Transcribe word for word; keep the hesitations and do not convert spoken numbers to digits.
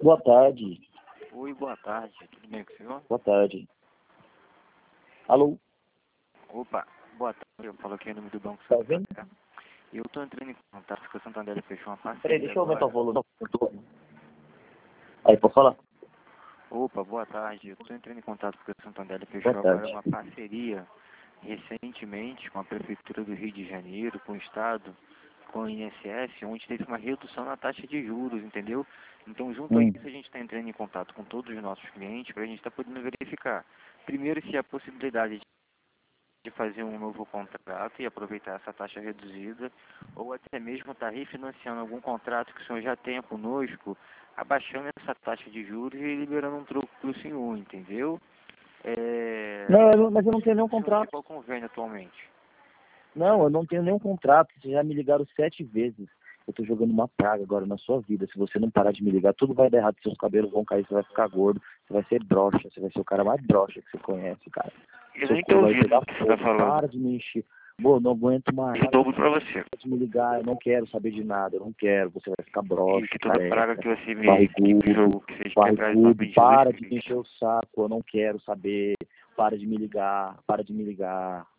Boa tarde. Oi, boa tarde. Tudo bem com o senhor? Boa tarde. Alô? Opa, boa tarde. Eu falo aqui em nome do Banco Tá ouvindo? Santander. Eu estou entrando em contato porque o Santander fechou uma parceria. Peraí, deixa eu aumentar o agora. volume. Aí, pode falar? Opa, boa tarde. Eu estou entrando em contato porque o Santander fechou Boa agora tarde. uma parceria recentemente com a Prefeitura do Rio de Janeiro, com o Estado, com o I N S S, onde teve uma redução na taxa de juros, entendeu? Então, junto a Hum. isso, a gente está entrando em contato com todos os nossos clientes para a gente estar podendo verificar, primeiro, se há possibilidade de de fazer um novo contrato e aproveitar essa taxa reduzida, ou até mesmo estar refinanciando algum contrato que o senhor já tenha conosco, abaixando essa taxa de juros e liberando um troco para o senhor, entendeu? É... Não, eu não- mas eu não tenho nenhum O senhor tem contrato. qual convênio atualmente? Não, eu não tenho nenhum contrato. Vocês já me ligaram sete vezes. Eu tô jogando uma praga agora na sua vida. Se você não parar de me ligar, tudo vai dar errado. Seus cabelos vão cair, você vai ficar gordo, você vai ser broxa, você vai ser o cara mais broxa que você conhece, cara. Eu Seu nem cu tô vai ouvindo pegar o que você fogo. tá falando. Para de me encher. Bom, não aguento mais. Eu dobro pra você. Para de me ligar, eu não quero saber de nada, eu não quero. Você vai ficar E broxa, que toda praga careca, que você me... que o barrigudo, jogo que vocês quebraram no barrigudo. de Para dois de me meses. encher o saco, eu não quero saber. Para de me ligar, para de me ligar.